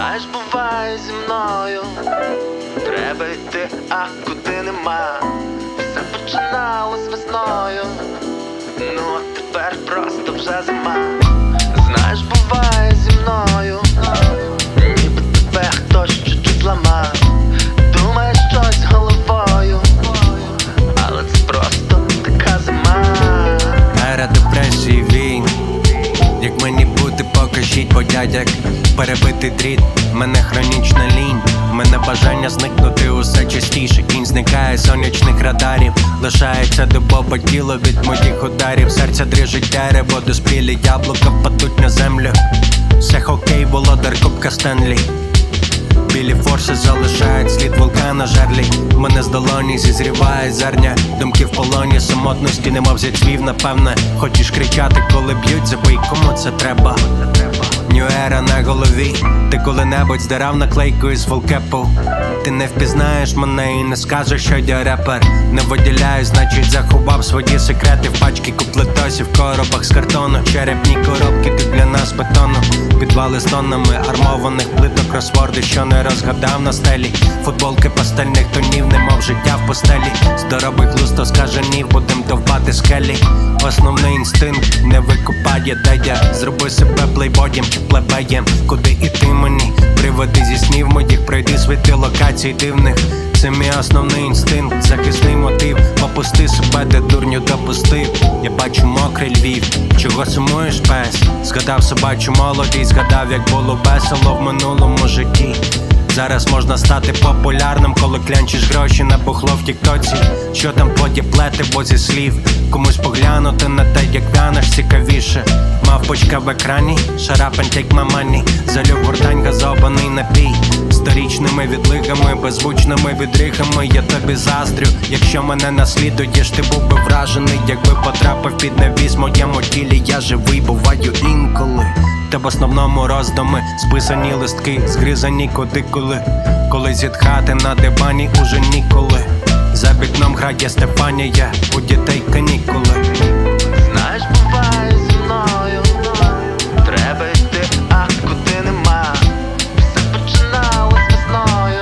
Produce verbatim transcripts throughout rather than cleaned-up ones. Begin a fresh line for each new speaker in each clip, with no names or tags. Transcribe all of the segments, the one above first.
Знаєш, буває зі мною, треба йти, а куди нема. Все починалось весною, ну а тепер просто вже зима. Знаєш, буває зі мною, ніби тебе хтось чуть-чуть зламав. Думаєш щось головою, але це просто така зима.
Ера депресії, війн. Як мені бути, покажіть, бо дядяк перебитий дріт, мене хронічна лінь, мене бажання зникнути усе частіше. Кінь зникає з сонячних радарів, лишається дубове тіло від моїх ударів. Серця дрижить дерево, доспілі яблука впадуть на землю. Все хокей, володар кубка Стенлі. Білі форси залишають слід вулкана жерлі. Мене з долоні зізріває зерня. Думки в полоні самотності, немов зіцвів, напевне. Хочеш кричати, коли б'ють, забий, кому це треба. Нью-ера на голові. Ти коли-небудь здирав наклейку із фулкепу. Ти не впізнаєш мене і не скажеш, що я репер. Не виділяю, значить заховав свої секрети в пачки куплетосів, в коробах з картону. Черепні коробки, ти для нас бетону. Підвали з тоннами армованих плиток, кросворди, що не розгадав на стелі. Футболки пастельних тонів, немов життя в постелі. Здоровий глузд скаженів, будем довбати скелі. Основний інстинкт не викупає, де я. Зроби себе плейбоєм чи плебеєм. Куди іти мені? Приводи зі снів моїх, пройди світи локацій дивних. Це мій основний інстинкт, захисний мотив. Попусти себе, де дурню допустив. Я бачу мокрий Львів. Чого сумуєш, пес? Згадав собачу молодість, згадав, як було весело в минулому житті. Зараз можна стати популярним, коли клянчиш гроші на бухло в тіктоці. Що там плоді плети, бо зі слів. Комусь поглянути на те, як вянеш, цікавіше. Мавпочка в екрані, shut up and take my money. Залюб гуртань, газований напій. Сторічними відлигами, беззвучними відригами. Я тобі заздрю, якщо мене наслідуєш, ти був би вражений, якби потрапив під навіс моєму тілі. Я живий, буваю інколи. Та в основному роздуми, списані листки, згризані кудикули. Коли зітхати на дивані уже ніколи. За вікном грає Стефанія, у дітей канікули.
Знаєш, буває зі мною, треба йти, а куди нема. Все починалось весною,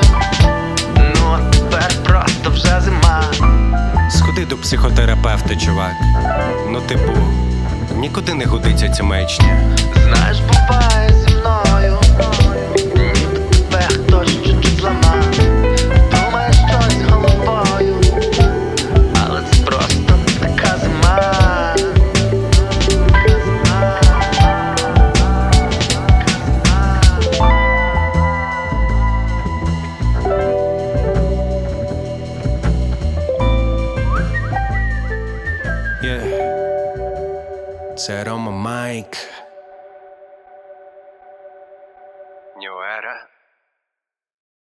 ну а тепер просто вже зима.
Сходи до психотерапевта, чувак. Ну типу, нікуди не годиться ця маячня.
Знаєш, буває зі мною, ніби тебе хтось чуть-чуть зламав. Думаєш щось головою, але це просто така зима.
Yeah. Це Рома Майк.